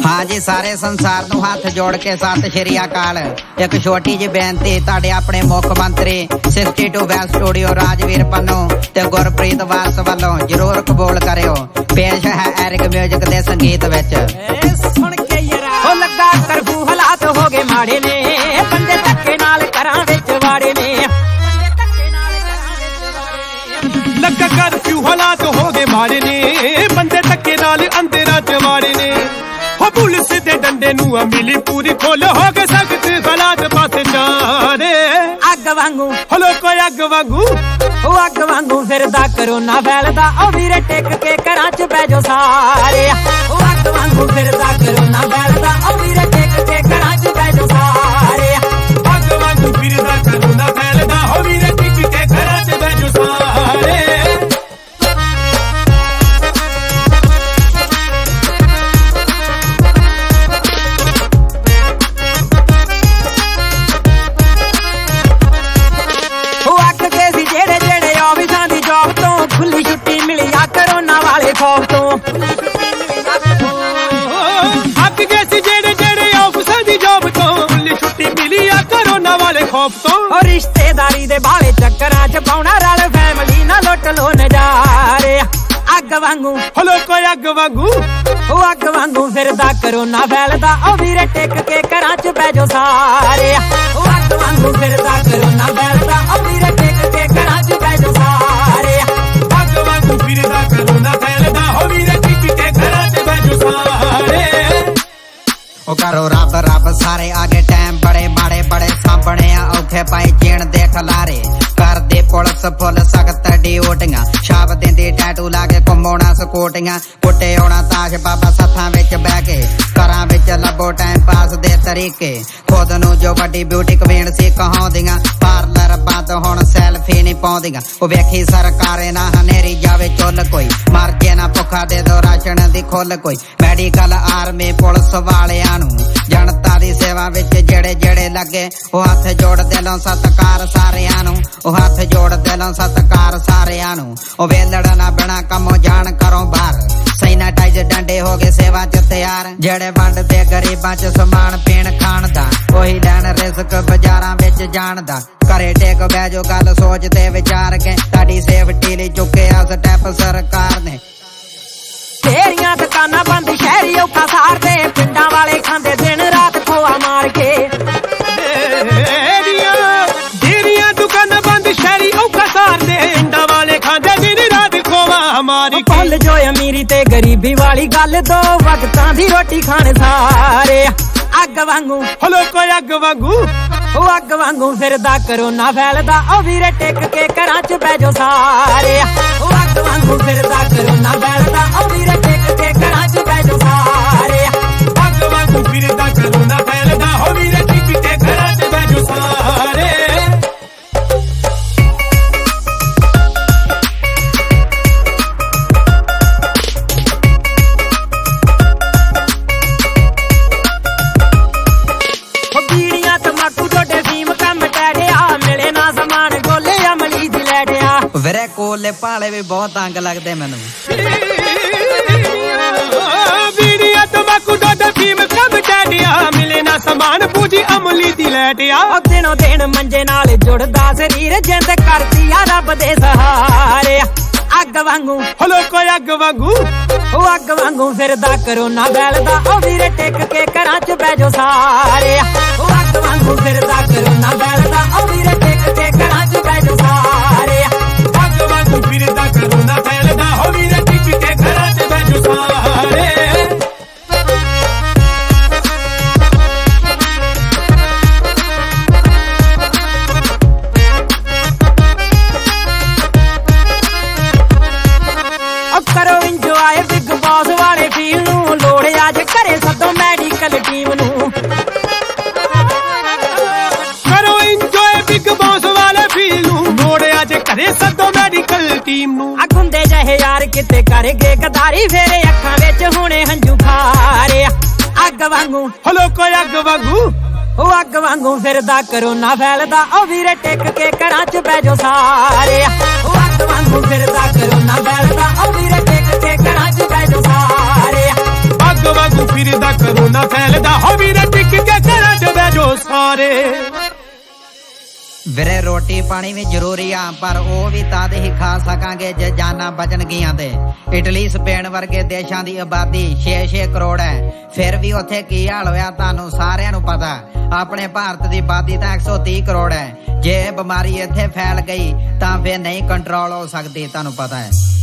हाँ जी, सारे संसार नूं हाथ जोड़ के सत श्री अकाल। एक छोटी जी बेनती तुहाडे अपने मुख मंत्री 62 वैस्ट स्टूडियो राजवीर पन्नू ते गुरप्रीत वास वालों जरूर कबूल करियो। पेश है एरिक म्यूजिक दे संगीत विच। सुन के ओ लगा करफू हालात हो गए माड़े ने, बंदे धक्के नाल करां विच वाड़े ने। लगा करफ्यू हालात हो गए माड़े ने, बंदे धक्के नाल अंदरां च वाड़े ने। हो पुलिस दे डंडे नूं मिली पूरी खोल हो गए सख्त हालात पासे चारे। अग वांगू हलो कोई अग वांगू, ओ अग वांगू फिरदा करोना फैलदा, ओ वीरे टेक के घरां च बह जाओ सारे। ओ अग वांगू फिरदा करोना फैलदा, ओ वीरे टेक के घरां च बह जाओ सारे। अग वांगू फिरदा करोना फैलदा, ओ वीरे टेक के घरां च बह जाओ सारे। खुली छुट्टी मिली आ करोना वाले खौफ तो। अग जैसी जेड़े जेड़े ऑफिसर दी जॉब तो, खुली छुट्टी मिली आ करोना वाले खौफ तो। और रिश्तेदारी दे बाले चक्करां च पाउणा रल, फैमिली ना लुट लो नजारे। अग वांगू हलो कोई अग वांगू, ओ अग वांगू फिरदा करोना फैलदा, ओ वीरे टेक के घरां च बह जाओ सारे। ओ अग वांगू फिरदा करोना फैलदा, ओ वीरे टेक के घरां च बह जाओ सारे। फिरदा करोना फैलदा, हो वीरे टिक के घरां च बह जाओ सारे। ओ करो रब रब सारे आगे टाइम बड़े माड़े बड़े सामने औखे पाई जीण देख लारे। कर दे पुलिस फुल सख्त ड्यूटियां, छाप देंदी टैटू लाके घुमोना स्कूटियां। कुट्टे होना ताश बाबा सत्थां विच बह के, घरां विच लभो टाइम पास दे तरीके। खुद नूं जो वड्डी ब्यूटी क्वीन सी कहाउंदियां, पार्लर बंद हुण सैल्फी नहीं पाउंदियां। ओ वेखी सरकारे ना हनेरी जावे चुल कोई, मर जे ना भुखा दे दो राशन दी खुल कोई। मैडिकल आर्मी पुलिस वालियां नूं जनता दी सेवा विच जेड़े जेड़े लगे, ओ हथ जोड़ दिलों सत्कार सारियां नूं। ओ हथ जोड़ दिलों सत्कार सारियां नूं। ओ वेलड़ ना बिना कमों जान करो बाहर, सैनिटाइज डंडे हो गए सेवा च तैयार। जेड़े वंड दे गरीबां च समान पीण खाण दा, ओही लैण रिस्क बाजारां विच जाण दा। घरे टेक बह जो गल सोच ते विचार के, ताडी सेफ्टी लई चुके आ स्टैप सरकार ने। तेरियां दुकानां बंद शहरी औखा सारदे, पिंडां वाले खांदे दिन रात खोआ मार के। तेरियां दुकानां बंद शहरी औखा सारदे, पिंडां वाले खांदे दिन रात खोआ मार के। भुल जो अमीरी ते गरीबी वाली गल, दो वक्तां दी रोटी खाण सारे। अग वांगू हलो कोई अग वांगू, ओ अग वांगू फिरदा करोना फैलदा, ओ वीरे टेक के घरां च बह जाओ सारे। ओ अग वांगू फिरदा करोना फैलदा, ओ वीरे टेक के घरां च बह जाओ सारे। अग वांगू फिरदा करोना फैलदा, ओ वीरे टेक के घरां च बह जाओ सारे। ਵੀਰੇ ਕੋਲੇ ਪਾਲੇ ਵੀ ਬਹੁਤ ਤੰਗ ਲੱਗਦੇ ਮੈਨੂੰ। ਵੀੜੀਆਂ ਤੰਬਾਕੂ ਦੁੱਧ ਫੀਮ ਸਭ ਡੈਡਿਆ, ਮਿਲੇ ਨਾ ਸਮਾਨ ਪੂਜੀ ਅਮਲੀ ਦੀ ਲੈਟਿਆ। ਦਿਨੋਂ ਦਿਨ ਮੰਜੇ ਨਾਲ ਜੁੜਦਾ ਸਰੀਰ, ਜਿੰਦ ਕਰਦੀ ਆ ਰੱਬ ਦੇ ਸਹਾਰੇ। ਅੱਗ ਵਾਂਗੂ ਹਲੋ ਕੋਈ ਅੱਗ ਵਾਂਗੂ, ਉਹ ਅੱਗ ਵਾਂਗੂ ਫਿਰਦਾ ਕरोना ਫੈਲਦਾ, ਉਹ ਵੀਰੇ ਟਿਕ ਕੇ ਘਰਾਂ 'ਚ ਬਹਿ ਜਾਓ ਸਾਰੇ। ਉਹ ਅੱਗ ਵਾਂਗੂ ਫਿਰਦਾ करोना ਫੈਲਦਾ, ਉਹ ਵੀਰੇ ਟਿਕ ਕੇ ਘਰਾਂ 'ਚ ਬਹਿ ਜਾਓ ਸਾਰੇ। ਅੱਗ ਵਾਂਗੂ ਫਿਰਦਾ करोना ਫੈਲਦਾ, ਉਹ ਵੀਰੇ ਟਿਕ ਕੇ ਘਰਾਂ 'ਚ ਬਹਿ ਜਾਓ ਸਾਰੇ। करो इंजॉय बिग बॉस वाले फील नू, लोड़ अज घरे सदो मेडिकल टीम नू। करो इंजॉय बिग बॉस वाले फील नू, लोड़ अज घरे सदो मेडिकल टीम नू। अगुंदे जहे यार किते करगे गदारी, फेरे अखां विच हुणे हंजू खारे। अग वांगू हलो कोई अग वांगू, ओ अग वांगू फिरदा करोना फैलदा, ओ वीरे टिक के घरां 'च बह जाओ सारे। ओ अग वांगू फिरदा करोना फैलदा, ओ वीरे टिक के घरां 'च बह जाओ सारे। अग वांगू फिरदा ਕਰੋਨਾ ਫੈਲਦਾ ਹੋ ਵੀਰੇ ਟਿਕ ਕੇ ਘਰਾਂ 'ਚ ਬਹਿ ਜਾਓ ਸਾਰੇ ਵੀਰੇ ਰੋਟੀ ਪਾਣੀ ਵੀ ਜ਼ਰੂਰੀ ਆ ਪਰ ਉਹ ਵੀ ਤਦ ਹੀ ਖਾ ਸਕਾਂਗੇ ਜੇ ਜਾਨਾਂ ਬਚਣਗੀਆਂ ਤੇ ਇਟਲੀ ਸਪੇਨ ਵਰਗੇ ਦੇਸ਼ਾਂ ਦੀ ਆਬਾਦੀ 6-6 ਕਰੋੜ ਹੈ ਫਿਰ ਵੀ ਉੱਥੇ ਕੀ ਹਾਲ ਹੋਇਆ ਤੁਹਾਨੂੰ ਸਾਰਿਆਂ ਨੂੰ ਪਤਾ ਆਪਣੇ ਭਾਰਤ ਦੀ ਆਬਾਦੀ ਤਾਂ 130 ਕਰੋੜ ਹੈ ਜੇ ਬਿਮਾਰੀ ਇੱਥੇ ਫੈਲ ਗਈ ਤਾਂ ਫਿਰ ਨਹੀਂ ਕੰਟਰੋਲ ਹੋ ਸਕਦੀ ਤੁਹਾਨੂੰ ਪਤਾ ਹੈ